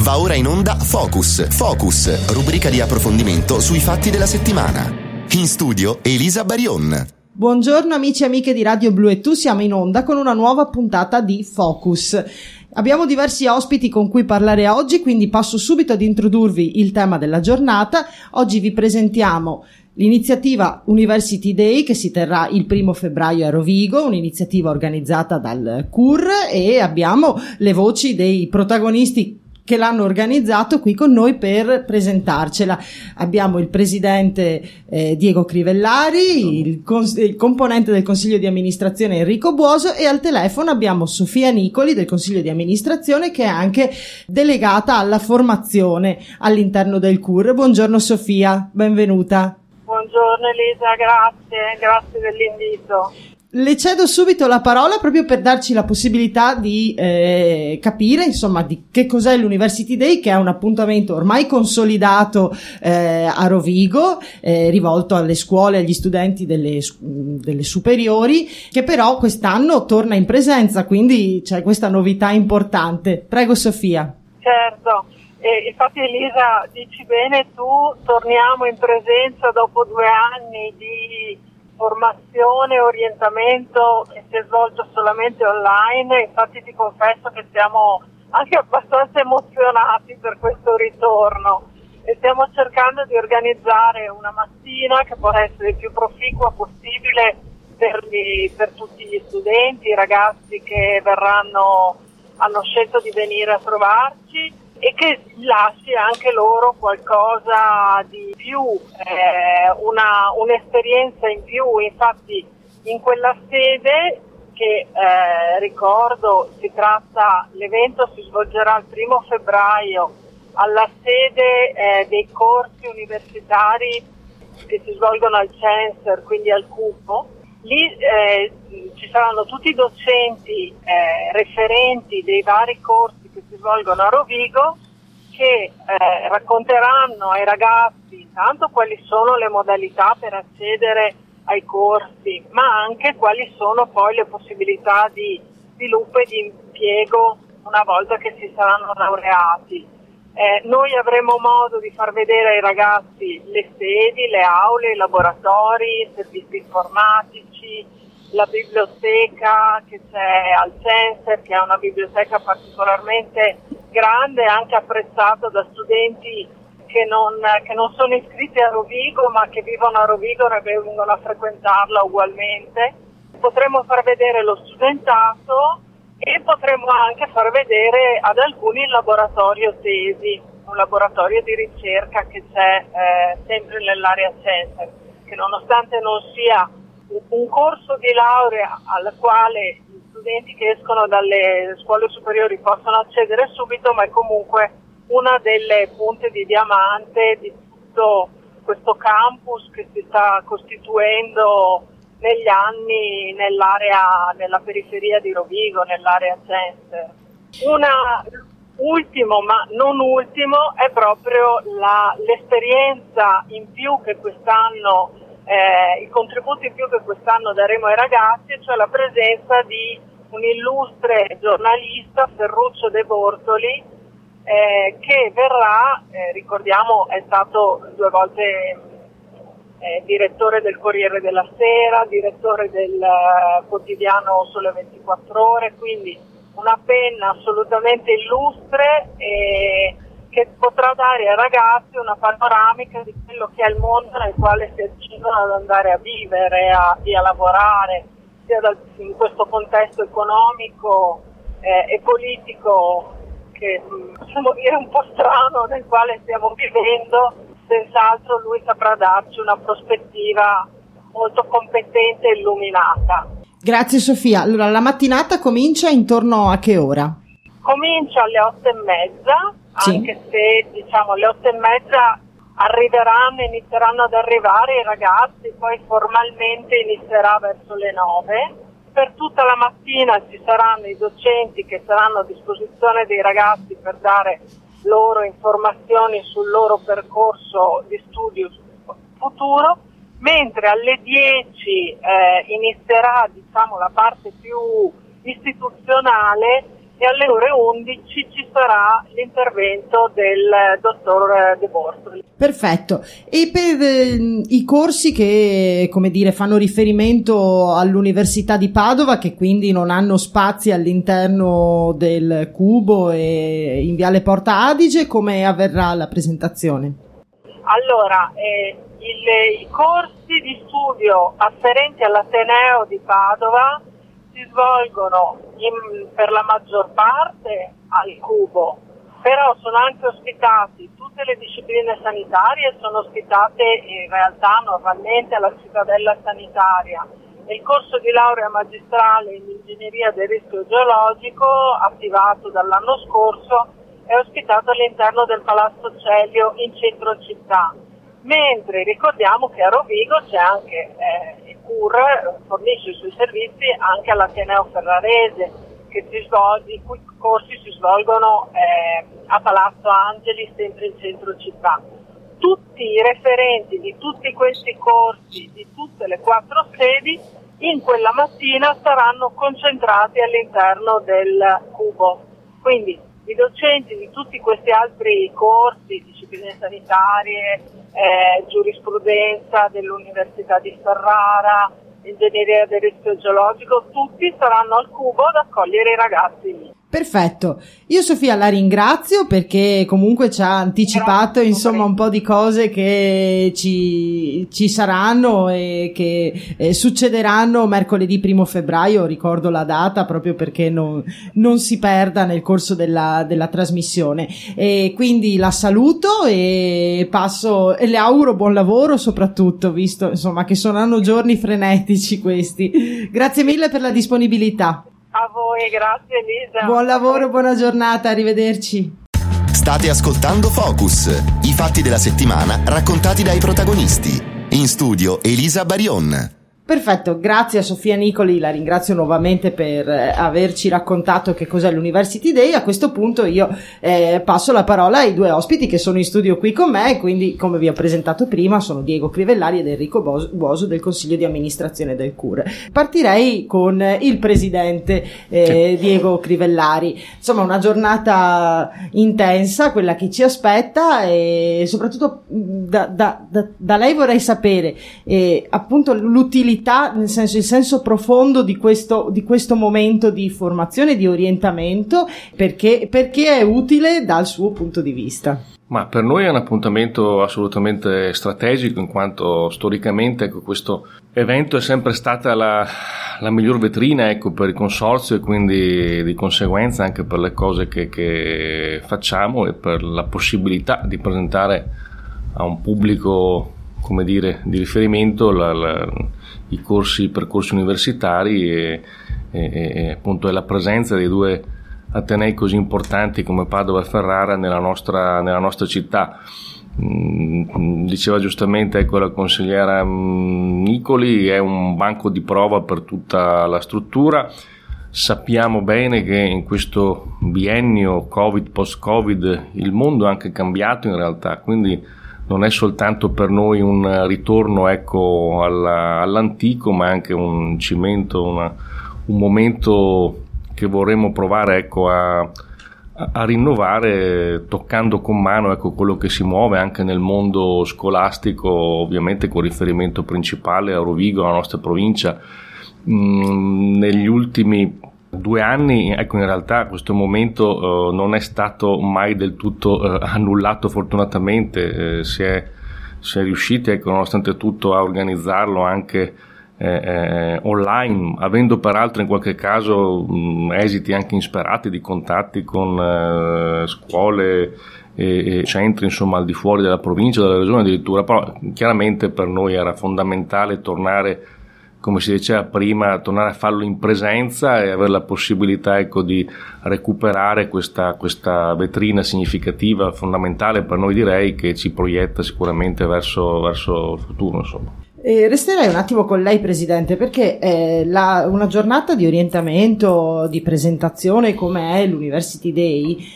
Va ora in onda Focus, rubrica di approfondimento sui fatti della settimana. In studio Elisa Barion. Buongiorno amici e amiche di Radio Blu e Tu, siamo in onda con una nuova puntata di Focus. Abbiamo diversi ospiti con cui parlare oggi, quindi passo subito ad introdurvi il tema della giornata. Oggi vi presentiamo l'iniziativa University Day che si terrà il 1 febbraio a Rovigo, un'iniziativa organizzata dal CUR, e abbiamo le voci dei protagonisti che l'hanno organizzato qui con noi per presentarcela. Abbiamo il presidente Diego Crivellari, il componente del consiglio di amministrazione Enrico Buoso, e al telefono abbiamo Sofia Nicoli del consiglio di amministrazione, che è anche delegata alla formazione all'interno del CUR. Buongiorno Sofia, benvenuta. Buongiorno Elisa, grazie dell'invito. Le cedo subito la parola proprio per darci la possibilità di capire insomma di che cos'è l'University Day, che è un appuntamento ormai consolidato a Rovigo, rivolto alle scuole e agli studenti delle superiori, che però quest'anno torna in presenza, quindi c'è questa novità importante. Prego Sofia. Certo, infatti Elisa, dici bene tu, torniamo in presenza dopo 2 anni di formazione e orientamento che si è svolto solamente online. Infatti ti confesso che siamo anche abbastanza emozionati per questo ritorno e stiamo cercando di organizzare una mattina che può essere il più proficua possibile per tutti gli studenti, i ragazzi che hanno scelto di venire a trovarci, e che lasci anche loro qualcosa di più, un'esperienza in più. Infatti in quella sede che ricordo l'evento si svolgerà il 1 febbraio alla sede dei corsi universitari che si svolgono al CENSER, quindi al CUPO. Lì ci saranno tutti i docenti referenti dei vari corsi che si svolgono a Rovigo, che racconteranno ai ragazzi intanto quali sono le modalità per accedere ai corsi, ma anche quali sono poi le possibilità di sviluppo e di impiego una volta che si saranno laureati. Noi avremo modo di far vedere ai ragazzi le sedi, le aule, i laboratori, i servizi informatici, la biblioteca che c'è al CENSER, che è una biblioteca particolarmente grande e anche apprezzata da studenti che non sono iscritti a Rovigo ma che vivono a Rovigo e vengono a frequentarla ugualmente. Potremo far vedere lo studentato e potremo anche far vedere ad alcuni il laboratorio tesi, un laboratorio di ricerca che c'è sempre nell'area CENSER, che nonostante non sia un corso di laurea al quale gli studenti che escono dalle scuole superiori possono accedere subito, ma è comunque una delle punte di diamante di tutto questo campus che si sta costituendo negli anni nella periferia di Rovigo, nell'area CENSER. Ultimo, ma non ultimo, è proprio l'esperienza in più che quest'anno, i contributi in più che quest'anno daremo ai ragazzi, cioè la presenza di un illustre giornalista, Ferruccio De Bortoli, che verrà, ricordiamo, è stato 2 volte direttore del Corriere della Sera, direttore del quotidiano Sole 24 Ore, quindi una penna assolutamente illustre che potrà dare ai ragazzi una panoramica di quello che è il mondo nel quale si accingono ad andare a vivere e a lavorare, sia in questo contesto economico e politico che possiamo dire un po' strano nel quale stiamo vivendo. Senz'altro lui saprà darci una prospettiva molto competente e illuminata. Grazie Sofia. Allora, la mattinata comincia intorno a che ora? Comincia alle 8:30, sì. Anche se alle 8:30 inizieranno ad arrivare i ragazzi, poi formalmente inizierà verso le 9. Per tutta la mattina ci saranno i docenti che saranno a disposizione dei ragazzi per dare loro informazioni sul loro percorso di studio futuro, mentre alle 10 inizierà la parte più istituzionale e alle ore 11 ci sarà l'intervento del dottor De Bortoli. Perfetto. E per i corsi che, come dire, fanno riferimento all'Università di Padova, che quindi non hanno spazi all'interno del Cubo e in Viale Porta Adige, come avverrà la presentazione? Allora, i corsi di studio afferenti all'Ateneo di Padova si svolgono per la maggior parte al Cubo, però sono anche ospitati tutte le discipline sanitarie, sono ospitate in realtà normalmente alla Cittadella Sanitaria. Il corso di laurea magistrale in ingegneria del rischio geologico, attivato dall'anno scorso, è ospitato all'interno del Palazzo Celio in centro città, mentre ricordiamo che a Rovigo c'è anche il CUR, fornisce i suoi servizi anche all'Ateneo Ferrarese, i cui corsi si svolgono a Palazzo Angeli, sempre in centro città. Tutti i referenti di tutti questi corsi, di tutte le 4 sedi, in quella mattina saranno concentrati all'interno del Cubo. Quindi i docenti di tutti questi altri corsi, discipline sanitarie, giurisprudenza dell'Università di Ferrara, ingegneria del rischio geologico, tutti saranno al Cubo ad accogliere i ragazzi lì. Perfetto, io Sofia la ringrazio perché comunque ci ha anticipato insomma un po' di cose che ci saranno e che succederanno mercoledì 1 febbraio, ricordo la data proprio perché non si perda nel corso della trasmissione, e quindi la saluto e le auguro buon lavoro, soprattutto visto insomma che saranno giorni frenetici questi. Grazie mille per la disponibilità. A voi, grazie Elisa. Buon lavoro, buona giornata, arrivederci. State ascoltando Focus, i fatti della settimana raccontati dai protagonisti. In studio Elisa Barion. Perfetto, grazie a Sofia Nicoli, la ringrazio nuovamente per averci raccontato che cos'è l'University Day. A questo punto io passo la parola ai 2 ospiti che sono in studio qui con me, quindi come vi ho presentato prima sono Diego Crivellari ed Enrico Buoso del Consiglio di amministrazione del CUR. Partirei con il presidente Diego Crivellari. Insomma, una giornata intensa, quella che ci aspetta, e soprattutto da lei vorrei sapere appunto l'utilità, nel senso, il senso profondo di questo momento di formazione, di orientamento, perché è utile dal suo punto di vista. Ma per noi è un appuntamento assolutamente strategico, in quanto storicamente questo evento è sempre stata la miglior vetrina per il consorzio, e quindi di conseguenza anche per le cose che facciamo e per la possibilità di presentare a un pubblico, come dire, di riferimento i percorsi universitari e appunto è la presenza dei 2 atenei così importanti come Padova e Ferrara nella nostra città. Diceva giustamente la consigliera Nicoli, è un banco di prova per tutta la struttura. Sappiamo bene che in questo biennio Covid, post-Covid, il mondo è anche cambiato in realtà, quindi non è soltanto per noi un ritorno all'antico, ma anche un cimento, un momento che vorremmo provare a rinnovare, toccando con mano quello che si muove anche nel mondo scolastico, ovviamente con riferimento principale a Rovigo, alla nostra provincia. Negli ultimi 2 anni, in realtà questo momento non è stato mai del tutto annullato, fortunatamente. Si è riusciti, nonostante tutto, a organizzarlo anche online, avendo peraltro in qualche caso esiti anche insperati di contatti con scuole e centri insomma al di fuori della provincia, della regione addirittura. Però chiaramente per noi era fondamentale tornare, come si diceva prima, tornare a farlo in presenza e avere la possibilità di recuperare questa vetrina significativa, fondamentale per noi, direi, che ci proietta sicuramente verso il futuro, insomma. Resterei un attimo con lei, Presidente, perché una giornata di orientamento, di presentazione come è l'University Day,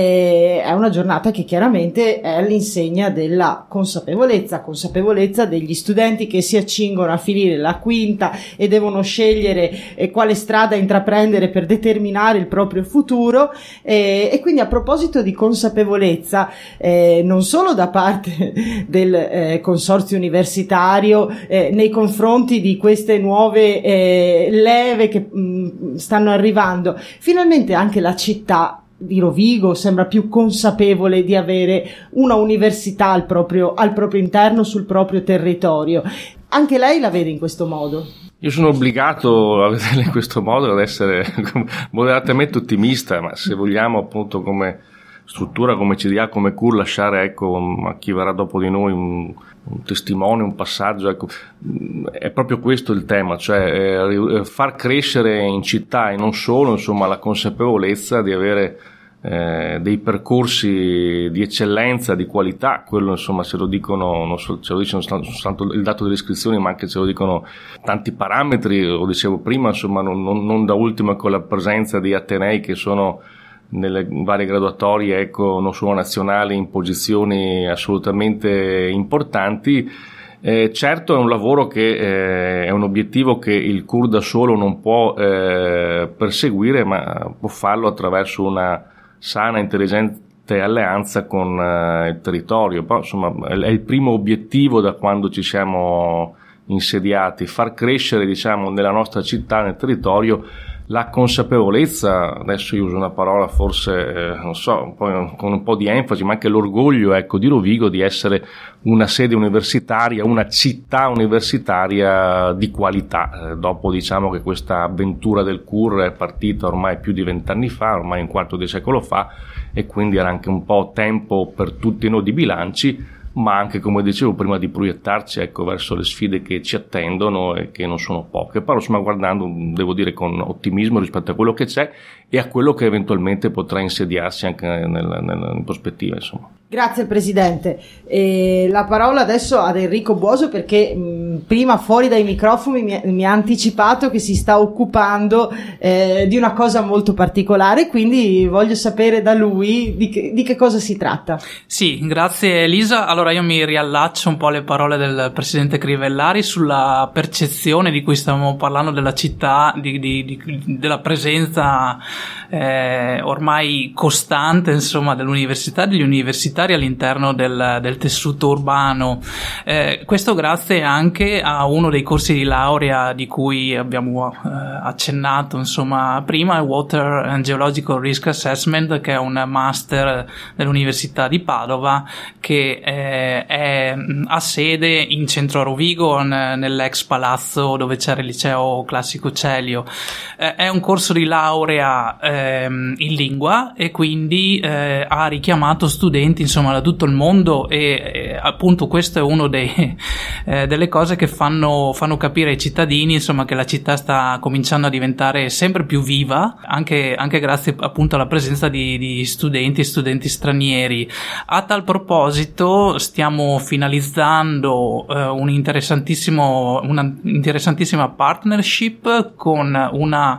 è una giornata che chiaramente è all'insegna della consapevolezza degli studenti che si accingono a finire la quinta e devono scegliere quale strada intraprendere per determinare il proprio futuro, e quindi a proposito di consapevolezza, non solo da parte del consorzio universitario nei confronti di queste nuove leve che stanno arrivando, finalmente anche la città di Rovigo sembra più consapevole di avere una università al proprio interno, sul proprio territorio. Anche lei la vede in questo modo? Io sono obbligato a vederla in questo modo, ad essere moderatamente ottimista, ma se vogliamo appunto come struttura, come CDA, come CUR, lasciare a chi verrà dopo di noi un testimone, un passaggio, è proprio questo il tema, cioè far crescere in città e non solo, insomma, la consapevolezza di avere dei percorsi di eccellenza, di qualità. Quello, insomma, ce lo dicono, ce lo dice non soltanto il dato delle iscrizioni, ma anche ce lo dicono tanti parametri, lo dicevo prima, insomma, non da ultimo con la presenza di atenei che sono nelle varie graduatorie, non solo nazionali, in posizioni assolutamente importanti. Certo è un lavoro che è un obiettivo che il CUR da solo non può perseguire, ma può farlo attraverso una sana, intelligente alleanza con il territorio. Però, insomma, è il primo obiettivo da quando ci siamo insediati, far crescere, diciamo, nella nostra città, nel territorio, la consapevolezza, adesso io uso una parola forse, non so, con un po' di enfasi, ma anche l'orgoglio, di Rovigo di essere una sede universitaria, una città universitaria di qualità. Dopo, diciamo, che questa avventura del CUR è partita ormai più di 20 anni fa, ormai un quarto di secolo fa, e quindi era anche un po' tempo per tutti noi di bilanci, ma anche, come dicevo prima, di proiettarci verso le sfide che ci attendono e che non sono poche. Però, insomma, guardando, devo dire, con ottimismo rispetto a quello che c'è e a quello che eventualmente potrà insediarsi anche in prospettiva, insomma. Grazie Presidente. La parola adesso ad Enrico Buoso, perché prima fuori dai microfoni mi ha anticipato che si sta occupando di una cosa molto particolare, quindi voglio sapere da lui di che cosa si tratta. Sì, grazie Elisa. Allora io mi riallaccio un po' alle parole del Presidente Crivellari sulla percezione di cui stavamo parlando della città, della presenza ormai costante, insomma, dell'università, degli universitari all'interno del tessuto urbano. Questo grazie anche a uno dei corsi di laurea di cui abbiamo accennato, insomma, prima, il Water and Geological Risk Assessment, che è un master dell'Università di Padova, che ha sede in centro a Rovigo, nell'ex palazzo dove c'era il liceo classico Celio. È un corso di laurea in lingua, e quindi ha richiamato studenti, insomma, da tutto il mondo, e appunto questo è uno delle cose che fanno capire ai cittadini, insomma, che la città sta cominciando a diventare sempre più viva, anche grazie appunto alla presenza di studenti e studenti stranieri. A tal proposito stiamo finalizzando una interessantissima partnership con una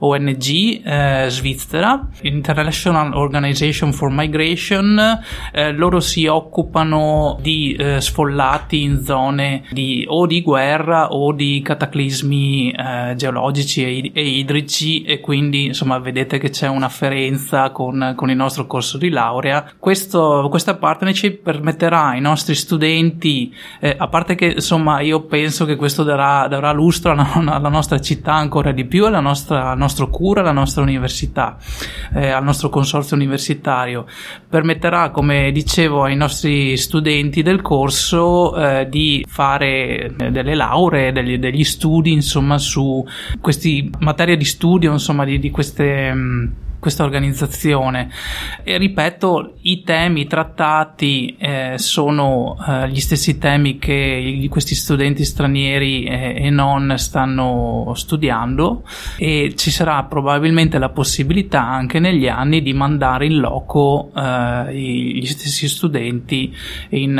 ONG svizzera, International Organization for Migration. Loro si occupano di sfollati in zone di guerra o di cataclismi geologici e idrici, e quindi, insomma, vedete che c'è un'afferenza con il nostro corso di laurea. Questa partnership permetterà ai nostri studenti, a parte che, insomma, io penso che questo darà lustro alla nostra città ancora di più, al nostro CUR, alla nostra università, al nostro consorzio universitario. Permetterà, come dicevo, ai nostri studenti del corso di fare delle lauree, degli studi, insomma, su questi materie di studio, insomma, di queste questa organizzazione. E ripeto, i temi trattati sono gli stessi temi che questi studenti stranieri e non stanno studiando, e ci sarà probabilmente la possibilità anche negli anni di mandare in loco gli stessi studenti in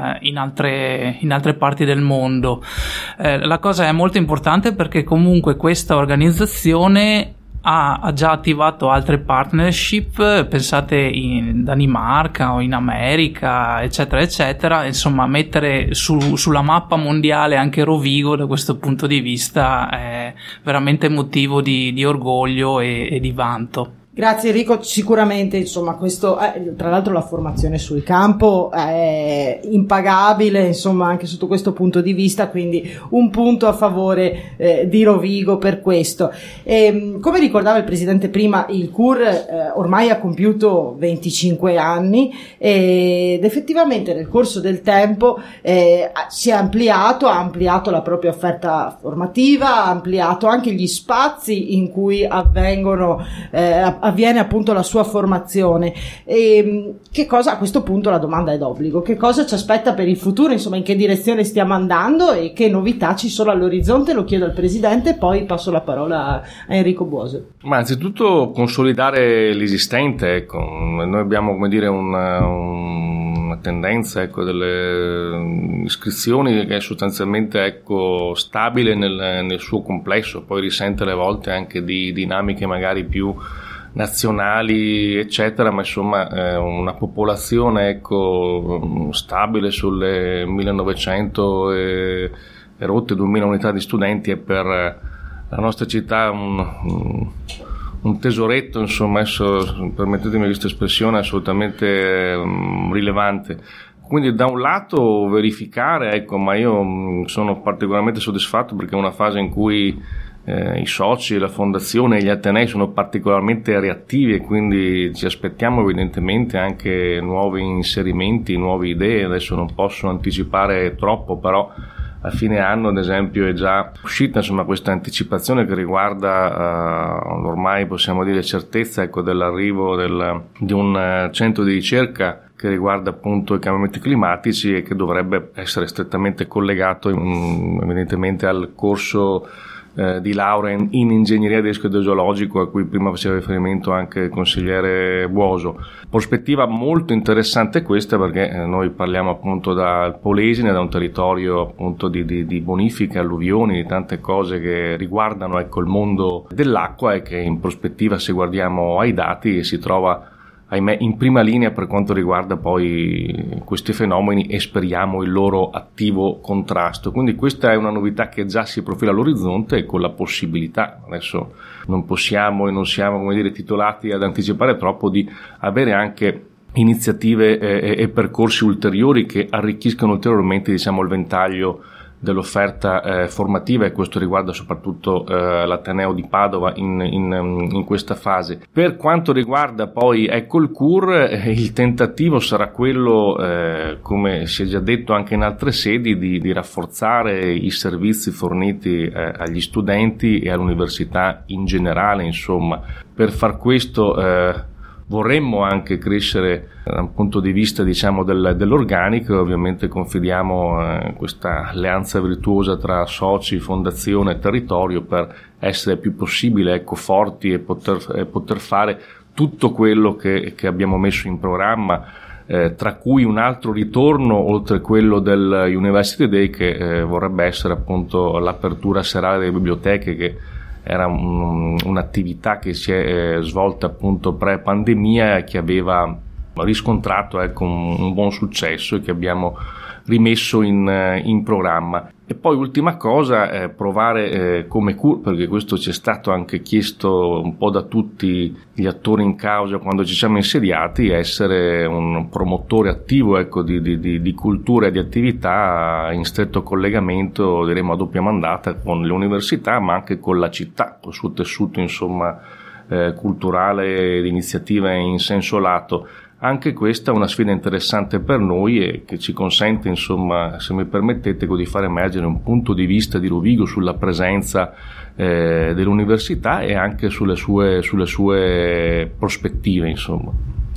altre parti del mondo. La cosa è molto importante perché comunque questa organizzazione ha già attivato altre partnership, pensate in Danimarca o in America, eccetera eccetera. Insomma, mettere sulla mappa mondiale anche Rovigo da questo punto di vista è veramente motivo di orgoglio e di vanto. Grazie Enrico, sicuramente insomma questo tra l'altro la formazione sul campo è impagabile, insomma, anche sotto questo punto di vista, quindi un punto a favore di Rovigo per questo. Come ricordava il Presidente prima, il CUR ormai ha compiuto 25 anni ed effettivamente nel corso del tempo si è ampliato, ha ampliato la propria offerta formativa, ha ampliato anche gli spazi in cui avviene appunto la sua formazione. E che cosa, a questo punto la domanda è d'obbligo, che cosa ci aspetta per il futuro, insomma in che direzione stiamo andando e che novità ci sono all'orizzonte? Lo chiedo al Presidente, poi passo la parola a Enrico Buoso. Ma anzitutto consolidare l'esistente, ecco. Noi abbiamo, come dire, una tendenza, ecco, delle iscrizioni che è sostanzialmente, ecco, stabile nel suo complesso, poi risente alle volte anche di dinamiche magari più nazionali eccetera, ma insomma una popolazione, ecco, stabile sulle 1900 e rotte 2000 unità di studenti è per la nostra città un tesoretto, insomma, adesso permettetemi questa espressione, assolutamente rilevante. Quindi da un lato verificare, ecco, ma io sono particolarmente soddisfatto perché è una fase in cui i soci, la fondazione e gli atenei sono particolarmente reattivi e quindi ci aspettiamo evidentemente anche nuovi inserimenti, nuove idee. Adesso non posso anticipare troppo, però a fine anno ad esempio è già uscita, insomma, questa anticipazione che riguarda ormai possiamo dire certezza, ecco, dell'arrivo di un centro di ricerca che riguarda appunto i cambiamenti climatici e che dovrebbe essere strettamente collegato evidentemente al corso di laurea in ingegneria di rischio idrogeologico a cui prima faceva riferimento anche il consigliere Buoso. Prospettiva molto interessante questa, perché noi parliamo appunto dal Polesine, da un territorio appunto di bonifiche, alluvioni, di tante cose che riguardano, ecco, il mondo dell'acqua e che in prospettiva, se guardiamo ai dati, si trova, ahimè, in prima linea per quanto riguarda poi questi fenomeni e speriamo il loro attivo contrasto. Quindi questa è una novità che già si profila all'orizzonte e con la possibilità, adesso non possiamo e non siamo, come dire, titolati ad anticipare troppo, di avere anche iniziative e percorsi ulteriori che arricchiscono ulteriormente, diciamo, il ventaglio dell'offerta formativa, e questo riguarda soprattutto l'Ateneo di Padova in questa fase. Per quanto riguarda poi, ecco, il CUR, il tentativo sarà quello, come si è già detto anche in altre sedi, di rafforzare i servizi forniti agli studenti e all'università in generale. Insomma, per far questo vorremmo anche crescere da un punto di vista, diciamo, dell'organico. Ovviamente confidiamo in questa alleanza virtuosa tra soci, fondazione e territorio per essere più possibile, ecco, forti e poter fare tutto quello che abbiamo messo in programma, tra cui un altro ritorno oltre quello del University Day che vorrebbe essere appunto l'apertura serale delle biblioteche, che era un'attività che si è svolta appunto pre-pandemia e che aveva riscontrato, ecco, un buon successo e che abbiamo rimesso in programma. E poi ultima cosa, provare come CUR, perché questo ci è stato anche chiesto un po' da tutti gli attori in causa quando ci siamo insediati, essere un promotore attivo, ecco, di cultura e di attività in stretto collegamento, diremo a doppia mandata, con le università ma anche con la città, col suo tessuto, insomma, culturale, di iniziativa in senso lato, anche questa è una sfida interessante per noi e che ci consente, insomma, se mi permettete, di far emergere un punto di vista di Rovigo sulla presenza dell'università e anche sulle sue prospettive, insomma.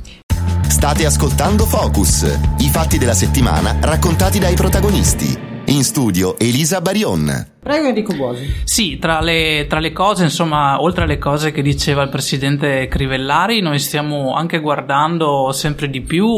State ascoltando Focus, i fatti della settimana raccontati dai protagonisti. In studio Elisa Barion. Prego Enrico Buosi. Sì, tra le cose, insomma, oltre alle cose che diceva il presidente Crivellari, noi stiamo anche guardando sempre di più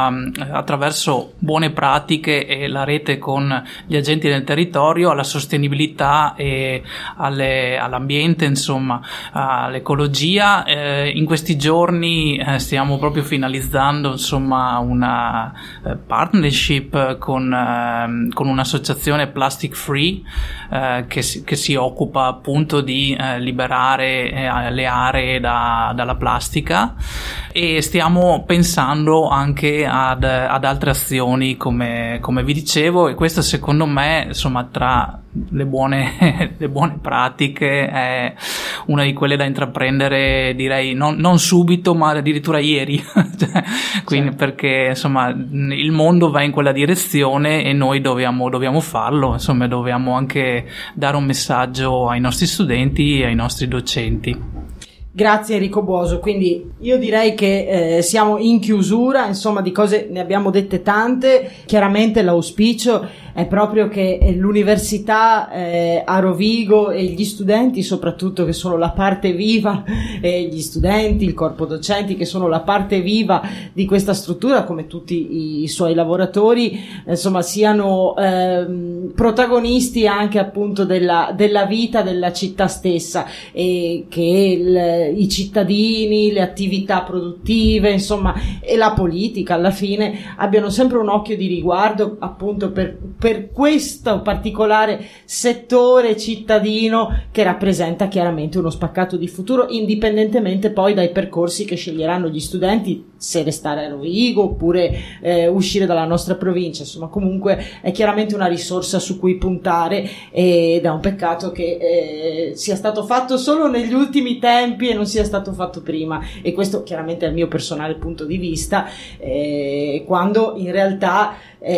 attraverso buone pratiche e la rete con gli agenti del territorio alla sostenibilità e all'ambiente, insomma, all'ecologia. In questi giorni stiamo proprio finalizzando, insomma, una partnership con un'associazione Plastic Free che si occupa appunto di liberare le aree dalla plastica, e stiamo pensando anche ad altre azioni come vi dicevo, e questo secondo me, insomma, tra le buone pratiche è una di quelle da intraprendere, direi non subito ma addirittura ieri quindi, perché insomma il mondo va in quella direzione e noi dobbiamo farlo, insomma dobbiamo anche dare un messaggio ai nostri studenti e ai nostri docenti. Grazie Enrico Buoso, quindi io direi che siamo in chiusura, insomma di cose ne abbiamo dette tante. Chiaramente l'auspicio è proprio che l'università a Rovigo e gli studenti soprattutto, che sono la parte viva, e gli studenti, il corpo docenti che sono la parte viva di questa struttura, come tutti i suoi lavoratori, insomma siano protagonisti anche appunto della vita della città stessa, e che i cittadini, le attività produttive, insomma, e la politica alla fine abbiano sempre un occhio di riguardo appunto per questo particolare settore cittadino che rappresenta chiaramente uno spaccato di futuro, indipendentemente poi dai percorsi che sceglieranno gli studenti, se restare a Rovigo oppure uscire dalla nostra provincia. Insomma, comunque è chiaramente una risorsa su cui puntare, ed è un peccato che sia stato fatto solo negli ultimi tempi e non sia stato fatto prima, e questo chiaramente è il mio personale punto di vista, quando in realtà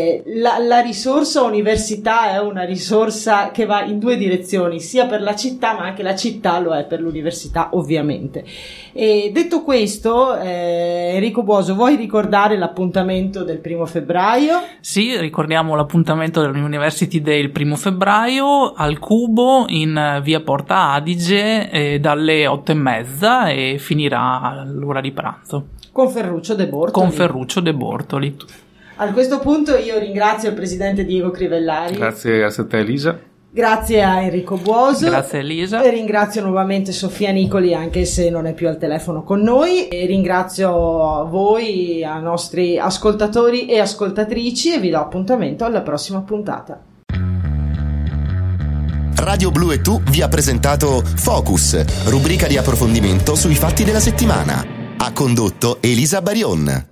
la risorsa università è una risorsa che va in due direzioni, sia per la città ma anche la città lo è per l'università, ovviamente. E detto questo, Enrico Buoso, vuoi ricordare l'appuntamento del 1 febbraio? Sì, ricordiamo l'appuntamento dell'University Day il 1 febbraio al Cubo in via Porta Adige dalle 8:30 e finirà all'ora di pranzo. Con Ferruccio De Bortoli. A questo punto io ringrazio il presidente Diego Crivellari. Grazie a te Elisa. Grazie a Enrico Buoso. Grazie Elisa. E ringrazio nuovamente Sofia Nicoli, anche se non è più al telefono con noi. E ringrazio voi, ai nostri ascoltatori e ascoltatrici, e vi do appuntamento alla prossima puntata. Radio Blu e Tu vi ha presentato Focus, rubrica di approfondimento sui fatti della settimana. Ha condotto Elisa Barion.